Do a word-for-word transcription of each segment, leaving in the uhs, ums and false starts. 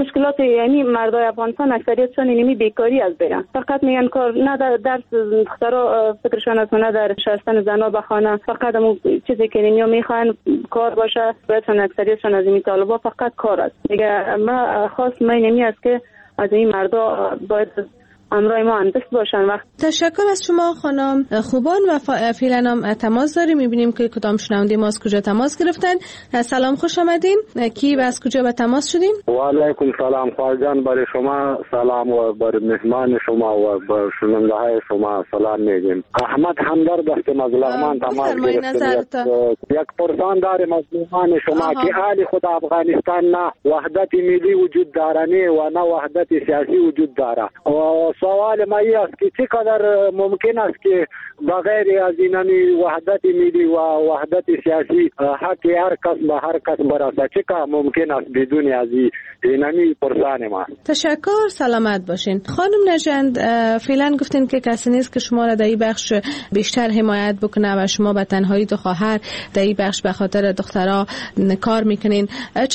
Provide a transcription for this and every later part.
مشکلات یعنی مردای افغانستان اکثریتشون اینمی بیکاری از برن، فقط میگن کار نه در درس دخترها فکرشون از نه در شستن زنا به خانه، فقط همون چیزی که نمیو میخوان کار باشه. براتون اکثریتشون از این طالبا فقط کار است دیگه. ما خاص ما نمی است که از این مردا باید امرای ما اندست باشن. وقت تشکر از شما خانم خوبان و فعلا هم تماس داریم. میبینیم که کدام شنونده ما از کجا تماس گرفتن. سلام، خوش آمدین. کی و از کجا به تماس شدین؟ و علیکم سلام خواجان، برای شما سلام و بر مهمان شما و بر شنونده های شما سلام میگیم. احمد همدرد هستم از لغمان تماس گرفتم. یک پرسان داریم از مهمان شما آها. که حال خود افغانستان نه وحدت ملی وجود داره و نه وحدت سیاسی وجود داره. و سوال ما است که چقدر ممکن است که بغیر از اینمی وحدت ملی و وحدت سیاسی حق هر کس به هر کس برسه، چقدر ممکن است بدون از اینمی پرسان ما. تشکر، سلامت باشین. خانم نژند، فعلا گفتین که کسی نیست که شما را در این بخش بیشتر حمایت بکنه و شما به تنهایی دو خواهر در این بخش به خاطر دخترها کار میکنین.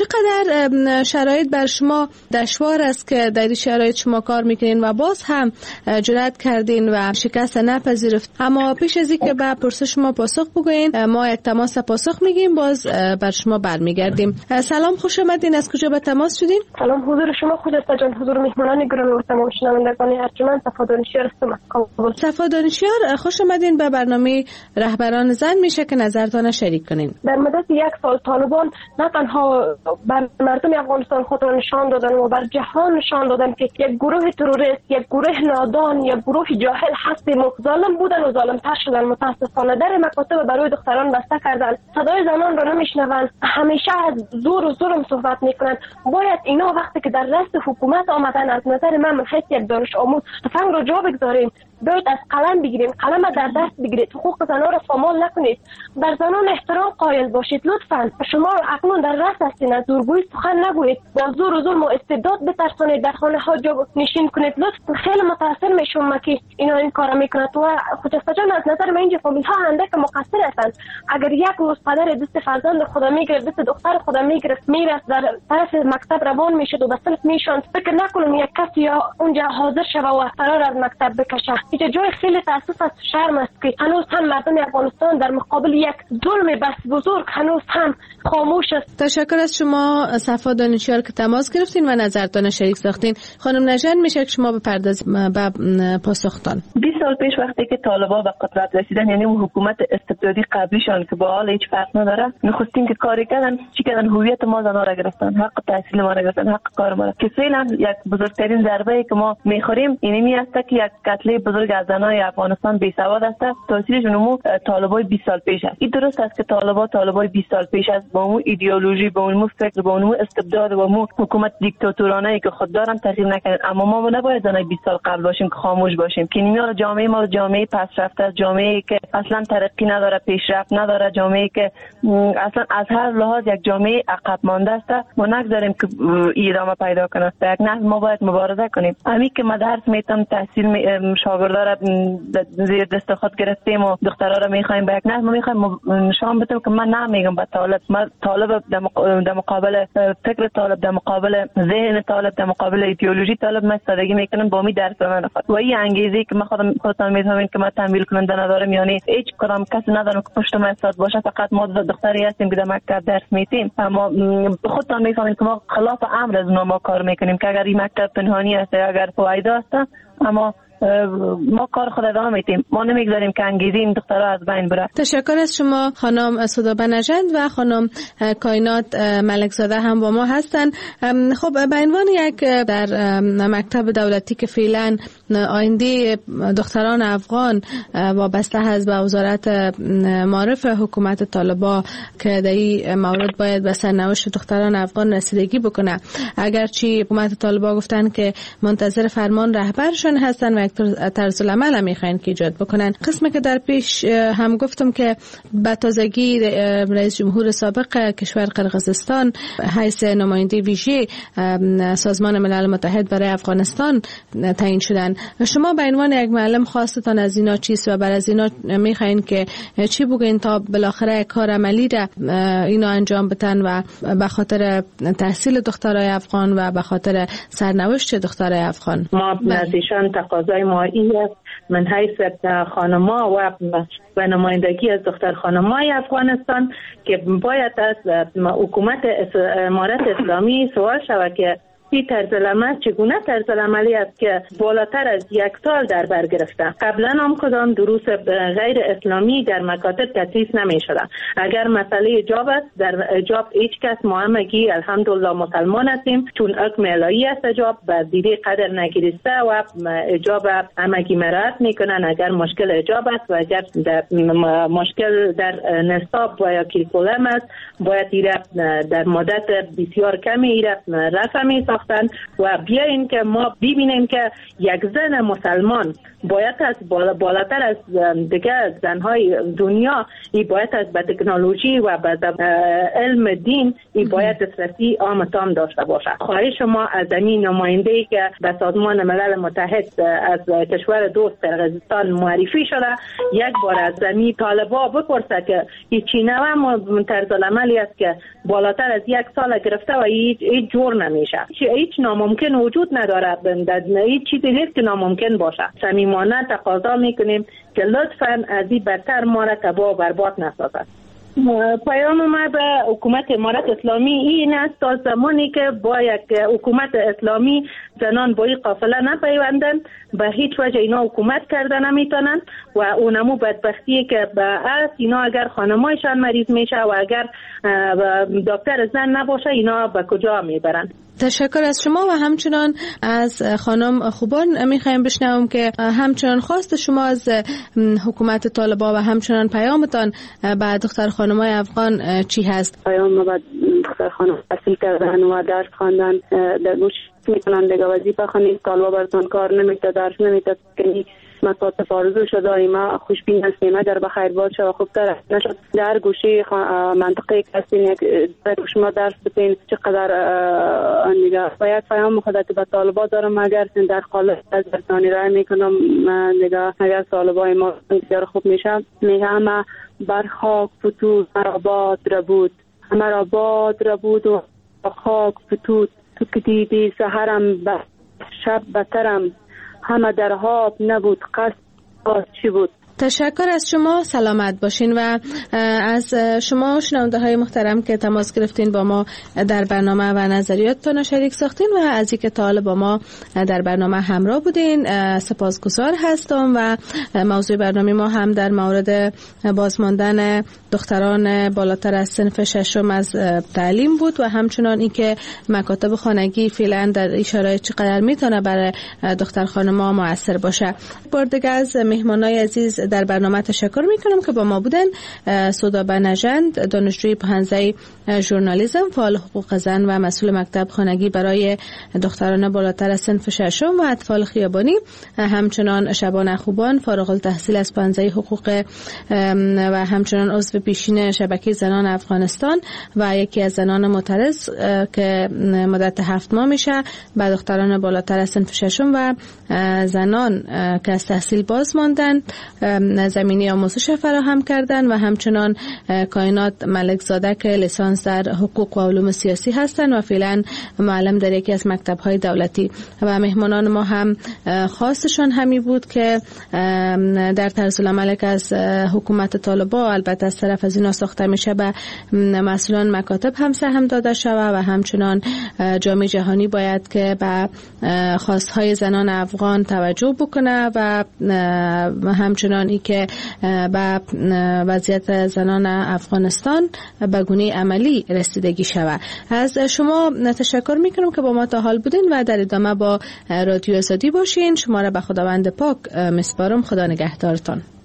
چقدر شرایط بر شما دشوار است که در این شرایط شما کار میکنین و باز هم جرأت کردین و شکست نپذیرفت؟ اما پیش از اینکه به پرسش ما پاسخ بگوین، ما یک تماس پاسخ میگیم، باز بر شما برمیگردیم. سلام، خوش آمدین. از کجا به تماس شدین؟ سلام، حضور شما خودت جان، حضور مهمانان گرامی و تمام شنوندگان ارجمند. صفا دانشیار هستم. صفا دانشیار، خوش آمدین به برنامه رهبران زن. میشه که نظرتان شریک کنین؟ در مدت یک سال طالبان نه تنها بر مردم افغانستان خود را نشان دادن و بر جهان نشان دادن که یک گروه تروریست، یک گروه نادان، یک گروه جاهل هستیم و ظالم بودن و ظالم‌تر شدن. متاسفانه در مکاتب برای دختران بسته کردن، صدای زنان را نمیشنوند، همیشه از زور و ظلم صحبت میکنند. باید اینا وقتی که در رأس حکومت آمدن، از نظر من من حیث یک دانش آموز تفنگ را جا بگذاریم، باید از قلم بگیریم، قلم در دست بگیرید، حقوق زنان را پامال نکنید، در زنان احترام قائل باشید. لطفاً شما اکنون در رأس هستین، از زورگویی سخن نگویید، با زور و ظلم و استبداد بترسانید، در خانه ها جا نشین کنید. لطفاً خیلی متأثر میشم که اینا این کارا میکنند و خجسته جان از نظر من اینجا فامیل ها اندک مقصر هستند. اگر یک روز پدر دست فرزند خدا میگرفت، دست دختر خدا میگرفت، میرفت در طرف مکتب روان میشد و به صنف میشوند، فکر نکنم یک کسی یا اونجا حاضر شوه و فرار از مکتب بکشه. اینجا جای خیلی تاسف است، شرم است که هنوز هم مردم افغانستان در مقابل یک ظلم بس بزرگ هنوز هم خاموش است. تشکر از شما صفا دانشیار که تماس گرفتین و نظرتان شریک ساختین. خانم نژند، میشه که شما بپردازید به پاسختان. بیست سال پیش وقتی که طالبان به قدرت رسیدن، یعنی اون حکومت استبدادی قبلیشان که با حال هیچ فرق نداره، نخستین که کاری کردن چی کردن؟ هویت ما زنا را گرفتن، حق تحصیل ما را گرفتن، حق کار ما را، که فعلا یک بزرگترین ضربه ای که ما میخوریم اینمی است که یک قتل بزرگ از زنای افغانستان بی سواد است. تاثیرشون مو طالبای بیست سال پیش است. این درست است که طالبان طالبای بیست سال پیش است با اون ایدئولوژی، با اون فکر، با اون استبداد و اون حکومت دیکتاتورانه ای که خود دارن تغییر نکردن. اما ما نباید زنای بیست سال قبل باشیم که خاموش باشیم. که اینا جامعه ما جامعه پسرفته است، جامعه که اصلا ترقی نداره، پیشرفت نداره، جامعه که اصلا از هر لحاظ یک جامعه عقب مانده است. ما نگذاریم که ادامه پیدا کنه. یک نه ما باید مبارزه کنیم. همین که ما درس میتم، تحصیل شاگردا را زیر دست خود گرفتیم و دخترها را میخوایم به یک نه ما میخوایم نشان بدیم که من نمیگم به طالب، من طالب در مقابل فکر طالب، در مقابل ذهن طالب، در مقابل ایدئولوژی طالب من استادگی میکنم. با می درس به من نخواد و این انگیزه که من خودم خودم میفهمم که من تحمیل کننده ندارم، یعنی هیچ کدام کسی ندارم که پشت من استاد باشه، فقط ما دختری هستیم که در مکتب درس میتیم. اما خودتان میفهمید که ما خلاف امر از ما کار میکنیم که اگر این مکتب پنهانی است، اگر فایده است، اما ما کار خود ادامه میدیم. ما نمیگذاریم که انگیزه این دخترها از بین بره. تشکر از شما خانم سودابه نژند و خانم کائنات ملکزاده هم با ما هستن. خب به عنوان یک در مکتب دولتی که فعلا آینده دختران افغان وابسته هست به وزارت معارف حکومت طالبان که در این مورد باید به سرنوشت دختران افغان رسیدگی بکنه، اگرچه حکومت طالبان گفتن که منتظر فرمان رهبرشون هستن و یک طرز العمل میخواین که ایجاد بکنن. قسمی که در پیش هم گفتم که به تازگی رئیس جمهور سابق کشور قرقیزستان حیث نماینده ویژه سازمان ملل متحد برای افغانستان تعیین شدن. شما به عنوان یک معلم خواستتان از اینا چیست و بر از اینا میخواین که چی بگین تا بالاخره کار عملی را اینا انجام بدن و به خاطر تحصیل دخترای افغان و به خاطر سرنوشت دخترای افغان؟ ما از ایشان تقاضای ما این است من حیث خانما و و نمایندگی از دختر خانمای افغانستان که باید از حکومت امارت اسلامی سوال شود که این طرز العمل چگونه طرز عملی است که بالاتر از یک سال در بر گرفته. قبلا هم کدام دروس غیر اسلامی در مکاتب تدریس نمی شده. اگر مسئله حجاب است، در حجاب هیچ کس ما همگی الحمدلله مسلمان هستیم، چون حکم الهی است حجاب و دیده قدر نگیرسته و حجاب همگی مراد میکنن. اگر مشکل حجاب است و اگر در مشکل در نصاب و یا کریکولم است، باید ایره در مدت بسیار کمی ایره رفع می و بیاییم که ما ببینیم که یک زن مسلمان باید از بالا بالاتر از دیگه زنهای دنیا ای باید از به تکنولوژی و به علم دین ای باید دسترسی عام تام داشته باشه. خواهش ما از این نماینده‌ای که به سازمان ملل متحد از کشور دوست قرقیزستان معرفی شده یک بار از زمین طالبا بپرسه که هیچی نوع طرز العملی است که بالاتر از یک سال گرفته و هیچ جور نمیشه. هیچ ناممکن وجود نداره، هیچ چیزی نیست که ناممکن باشه. صمیمانه تقاضا میکنیم که لطفاً از این بدتر ما را تباه و برباد نسازد. پیام ما به حکومت امارت اسلامی این است تا زمانی که با یک حکومت اسلامی زنان با این قافله نپیوندن به هیچ وجه اینا حکومت کردن نمیتونن و اونمو بدبختیه که به از اینا اگر خانمایشان مریض میشه و اگر دکتر زن نباشه اینا به کجا میبرن. تشکر از شما و همچنان از خانم خوبان میخوایم بشنوم که همچنان خواست شما از حکومت طالبان و همچنان پیامتان به دختر خانمای افغان چی هست؟ پیام ما به دختر خانم تحصیل کردن و درس خواندن در گوش میکنن دیگه وظیفه خانید طالبان براتون کار نمیده، درس نمیده که مکاتب آرزو شده ایما خوشبین هستیم اگر بخیر باشه و خوبتر نشد در گوشه منطقه کسین یک شما درس بتین چقدر دیگه باید پیام خدا که به طالبا دارم اگر در قالب از برسانی رای میکنم دیگه اگر طالبای ما دیگر خوب میشه میگه همه بر خاک فتود مرا باد ربود همه را باد ربود و خاک فتود تو که دیدی سهرم به شب بترم همه در خواب نبود قصد باز چی بود. تشکر از شما، سلامت باشین و از شما شنونده های محترم که تماس گرفتین با ما در برنامه و نظریاتتان شریک ساختین و از اینکه تا حالا با ما در برنامه همراه بودین سپاسگزار هستم. و موضوع برنامه ما هم در مورد بازماندن دختران بالاتر از صنف ششم از تعلیم بود و همچنان اینکه مکاتب خانگی فعلا در این شرایط چقدر میتونه برای دختر خانم‌ها مؤثر باشه. بار دیگه از مهمانای عزیز در برنامه تشکر میکنم که با ما بودن. سودا بنژند، دانشجوی پوهنځی ژورنالیسم، فعال حقوق زن و مسئول مکتب خانگی برای دختران بالاتر از صنف ششم و اطفال خیابانی، همچنان شبانه خوبان، فارغ التحصیل از پوهنځی حقوق و همچنان عضو پیشین شبکه زنان افغانستان و یکی از زنان معترض که مدت هفت ماه میشه به دختران بالاتر از صنف ششم و زنان که از تحصیل باز ماندن زمینی آموزش فراهم کردن و همچنان کائنات ملک زاده که لیسانس در حقوق و علوم سیاسی هستند و فعلا معلم در یکی از مکتب‌های دولتی. و مهمانان ما هم خواستشان همی بود که در طرز العمل که از حکومت طالبان البته از طرف از اینا ساخته میشه به مسئولان مکاتب هم سهم داده شود و همچنان جامعه جهانی باید که به خواستهای زنان افغان توجه بکنه و همچنان ای که به وضعیت زنان افغانستان به گونه عملی رسیدگی شود. از شما تشکر میکنم که با ما تا حال بودین و در ادامه با رادیو آزادی باشین. شما را به خداوند پاک میسپارم. خدا نگهدارتان.